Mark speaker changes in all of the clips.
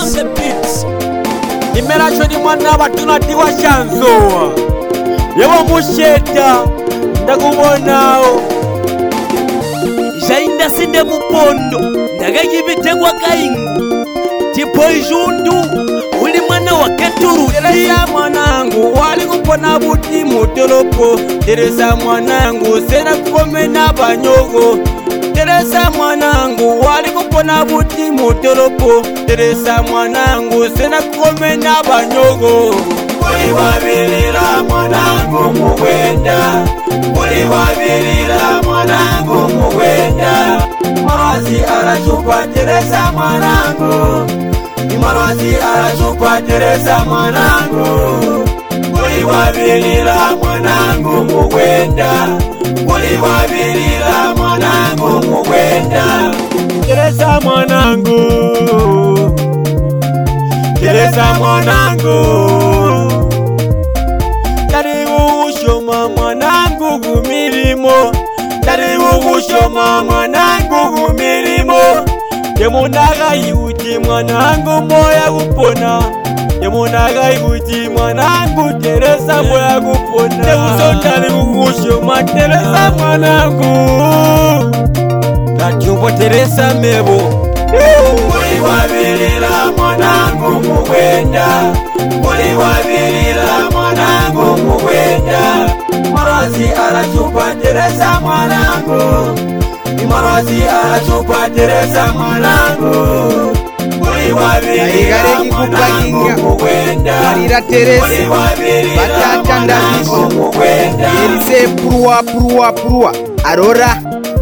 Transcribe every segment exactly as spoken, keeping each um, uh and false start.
Speaker 1: on the beats. Nimeracho ni mwana batunati wa Shanzoa. Yewa musheta ndakubonao. Jainda sinde mupondo ndagayibitegwa kaingu. Tipo ijundu uli mwana wa Keturu. Teresa mwanangu wali kupona buti mutolopo. Teresa mwanangu sena kukome na banyogo. Teresa mwanangu wali kupona buti mutolopo. Teresa mwanangu sena kukome na banyogo. Kuli wabilira mwanangu muwenda. Kuli wabilira mwanangu muwenda. Marazi arachupa Teresa mwanangu. Marazi arachupa Teresa mwanangu. Kuli wabilira mwanangu muwenda. Kuli wabilira mwanangu muwenda. Teresa mwanangu. Teresa mwanangu. Taribu ushoma mwanangu gumilimo. Taribu ushoma mwanangu gumilimo. Yemunaga yuti mwanangu moya gupona. Yemunaga yuti mwanangu Teresa moya gupona. Teuso taribu ushoma Teresa mwanangu. Natyumbo Teresa mebo. Kuli wabilira mwanangu muwenda. Kuli wabilira mwanangu muwenda. Marazi arachupa Teresa mwanangu. Marazi arachupa Teresa mwanangu. Kuli wabilira mwanangu muwenda.
Speaker 2: Marira Teresa batata ndabisha
Speaker 1: muwenda.
Speaker 2: Elise purua purua purua arora.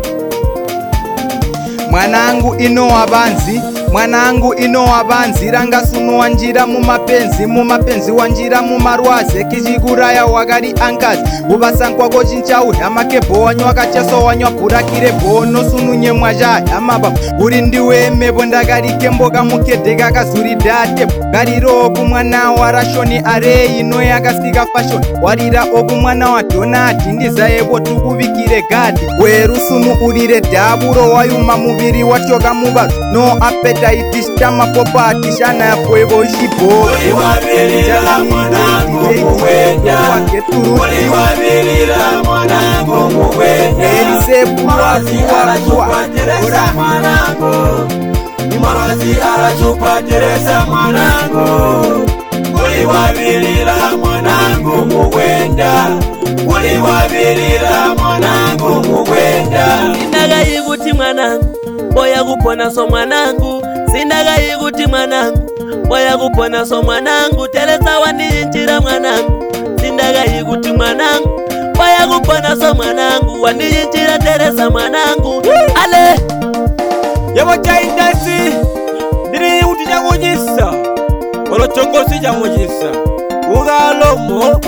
Speaker 2: Mwanangu ino abanzi, mwanangu ino abanzi ranga sunu wanjira mu mapenzi, mu mapenzi wanjira mu marwaze kijigura ya wagari ankazi ubasankwa go chinchau yamakebo wanywa kacheso wanywa burakire bono sunu nyemwaja yamaba uri ndiwe mebo ndagarike mboga mukedeka kazuri date gariro oku mwana wa rashoni are ino yakasiga fashion warira oku mwana wa Donati ndizaebo tukubikire gadi weru sunu urire daburo wayuma mubiri watyoga mubazo no appetite stama popati shana ya pwebo shipo.
Speaker 1: Kuli wabilira mwanangu muwenda. Kuli wabilira mwanangu muwenda.
Speaker 2: Elise
Speaker 1: Marazi arachupa Teresa mwanangu. Marazi arachupa Teresa mwanangu. Kuli wabilira mwanangu muwenda. Kuli wabilira mwanangu muwenda.
Speaker 3: Sindaga iguti mwanangu boya kupona so mwanangu. Sindaga iguti mwanangu boya kupona so mwanangu. Teresa wandiyinjira mwanangu. Sindaga iguti mwanangu boya kupona so mwanangu. Wandiyinjira Teresa mwanangu. Ale
Speaker 1: Yabo chaindasi ndiri uti chakujisa olo chongosi chamujisa ugalomo.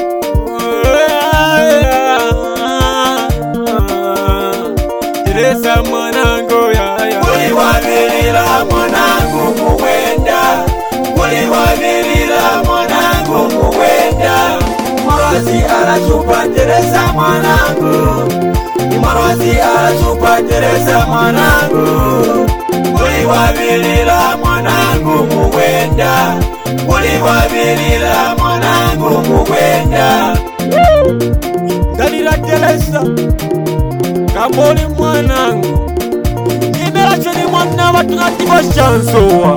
Speaker 1: Teresa mwanangu ya ya. Kuli wabilira mwanangu muwenda. Kuli wabilira mwanangu muwenda. Marazi arachupa Teresa mwanangu. Marazi arachupa Teresa mwanangu. Kuli wabilira mwanangu muwenda. Kuli wabilira mwanangu muwenda. Galira Teresa Kamboli mwanangu. Nimeracho ni mwana batunati wa Shanzoa.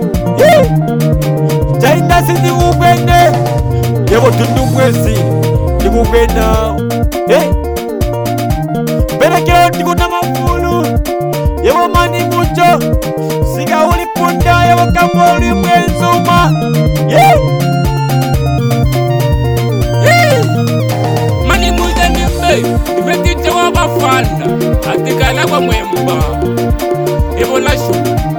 Speaker 1: Jainda sindi upende. Yebo tundu mwezi Nikupenda. Berekeo tikuna mafulu. Yebo mani mucho. Siga ulipunda yebo Kamboli mwenzuma.
Speaker 4: Mani mucha nimbe Ibetite wabafana Atikala kwa mwemba Ebo lashu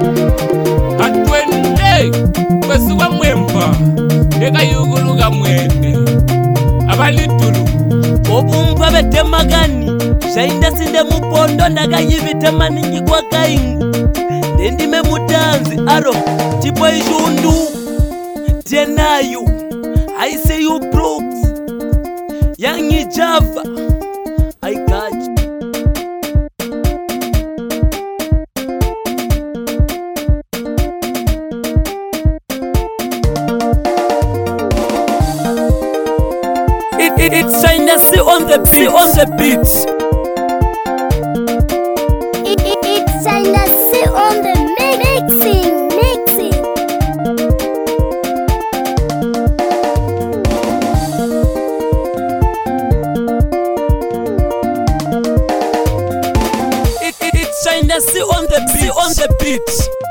Speaker 4: Atwende Kwesi wa mwemba Eka yuguluga mwene Abalitulu
Speaker 3: obumva betemagani. Jainda sinde mupondo ndagayibitema ningi kwa kaingu. Ndendime mutanzi aro tipo ijundu. Jenayu I say you Brooks Yangi Java I got you. China C on the beat, on the beat.
Speaker 5: It, it, it's China C on the mixing, mixing.
Speaker 3: It, it, it's China C on the beat, on the beat.